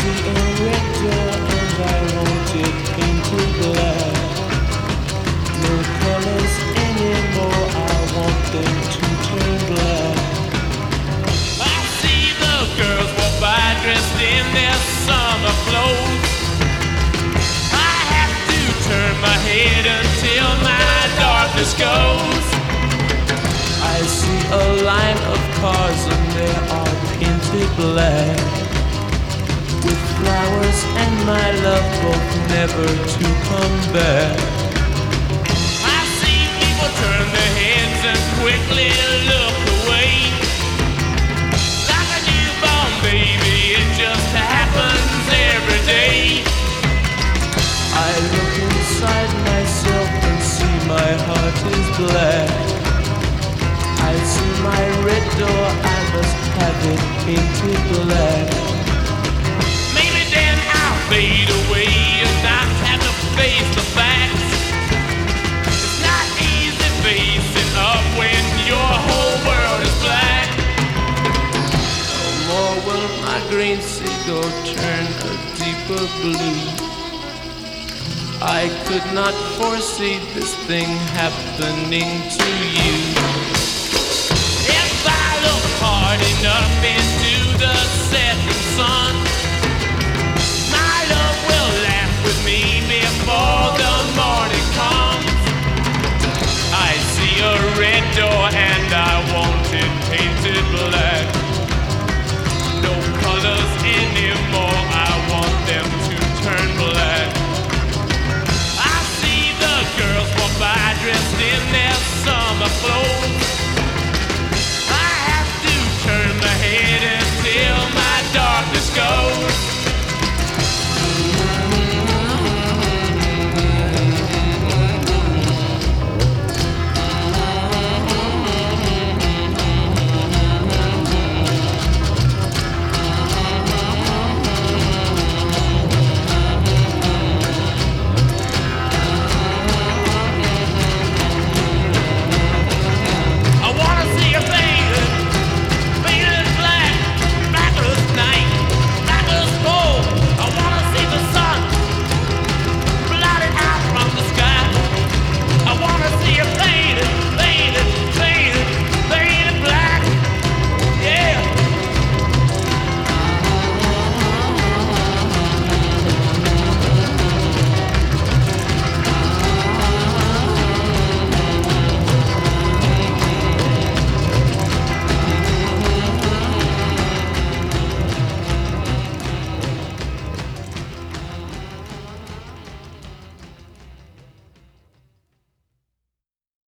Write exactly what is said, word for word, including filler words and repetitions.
see a red door and I want it painted black. No colors anymore, I want them to turn black. I see the girls walk by dressed in their summer clothes. I have to turn my head until my darkness goes. I see a line of cars and they are painted black, with flowers and my love both never to come back. I see people turn their heads and quickly look away. Like a newborn baby, it just happens every day. I look inside myself and see my heart is black. I see my red door, I must have it painted black. Maybe then I'll fade away and not have to face the facts. It's not easy facing up when your whole world is black. No more will my green seagull turn a deeper blue. I could not foresee this thing happening to you. If I look hard enough into the setting sun,